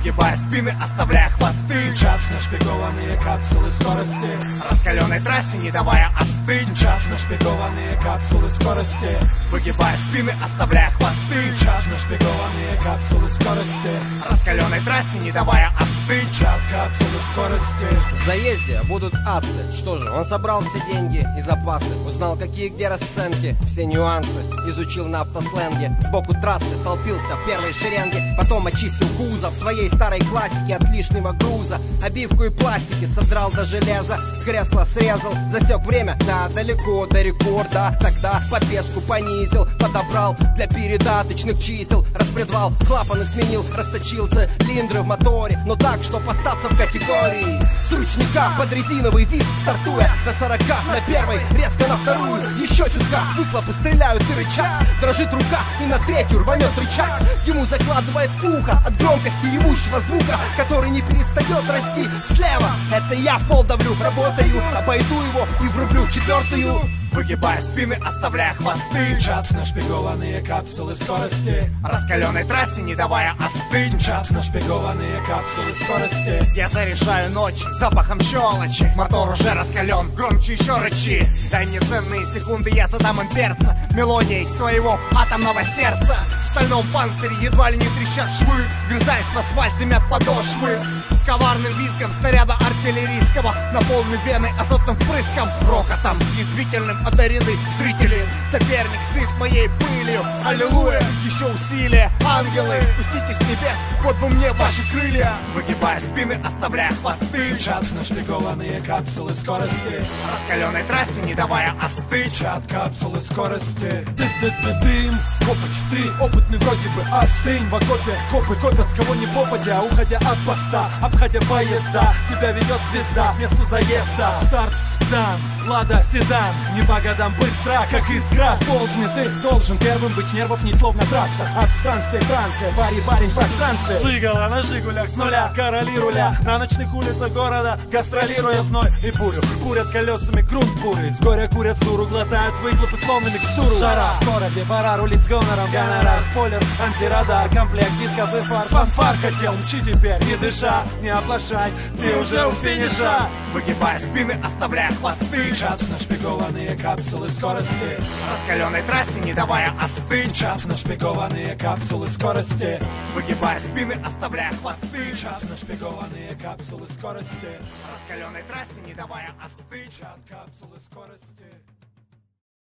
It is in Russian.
выгибая спины, оставляя хвосты. Чат, нашпигованные капсулы скорости. Раскаленной трассе, не давая остыть. Чат, нашпигованные капсулы скорости. Выгибая спины, оставляя хвосты. Чат, нашпигованные капсулы скорости. Раскаленной трассе, не давая остыть. Чат, капсулы скорости. В заезде будут асы. Что же, он собрал все деньги и запасы. Узнал, какие где расценки, все нюансы. Изучил на автосленге. Сбоку трассы толпился в первой шеренге. Потом очистил кузов своей старой классики от лишнего груза. Обивку и пластики содрал до железа. Кресло срезал, засек время. Да, далеко до рекорда. Тогда подвеску понизил, подобрал для передаточных чисел. Распредвал, клапаны сменил, расточил цилиндры в моторе. Но так, чтоб остаться в категории с ручника под резиновый визг, стартуя до 40 на первой, резко на вторую. Еще чутка, выхлопы стреляют и рычат. Дрожит рука и на третью рванет рычаг. Ему закладывает ухо от громкости ревущего звука, который не перестает расти. Слева это я в пол давлю, работаю, обойду его и врублю четвертую. Выгибая спины, оставляя хвосты. Чат, нашпигованные капсулы скорости. Раскаленной трассе, не давая остыть. Чат, нашпигованные капсулы скорости. Я заряжаю ночь запахом щелочи. Мотор уже раскален, громче еще рычи. Дай мне ценные секунды, я задам им перца мелодией своего атомного сердца. В стальном панцире едва ли не трещат швы. Грызаясь в асфальт, дымят подошвы. С коварным визгом снаряда артиллерийского наполнены вены азотным впрыском. Рокотом язвительным одарены зрители. Соперник сыт моей пылью. Аллилуйя, еще усилия. Ангелы, спуститесь с небес, вот бы мне ваши крылья. Выгибая спины, оставляя хвосты. Чат, нашпигованные капсулы скорости. Раскаленной трассе, не давая остыть. Чат, капсулы скорости. Дым, копоть, ты опытный вроде бы, остынь. В окопе копы копят с кого ни попадя, уходя от поста, обходя поезда. Тебя ведет звезда к месту заезда. Старт дан, Лада седан. Не по годам быстро, как искра в полжне. Ты должен первым быть, нервов не словно трасса. От станции к трансе, парень в пространстве. Жигала на жигулях с нуля, короли руля. На ночных улицах города, гастролируя в зной и бурю. Курят колесами грунт бурый, с горя курят дуру, глотают выхлопы словно микстуру. Жара в городе, пора рулить с гонором. Гонорар, спойлер, антирадар, комплект дисков и фар. Фанфар хотел, мчи теперь, не дыша, не оплошай, ты уже у финиша. Выгибая спины, оставляя хвосты. Чат, нашпигованные капсулы скорости. Раскаленной трассе, не давая остыть. Чат, нашпигованные капсулы скорости. Выгибая спины, оставляя хвосты. Чат, нашпигованные капсулы скорости. Раскаленной трассе, не давая остыть. Чат, капсулы скорости.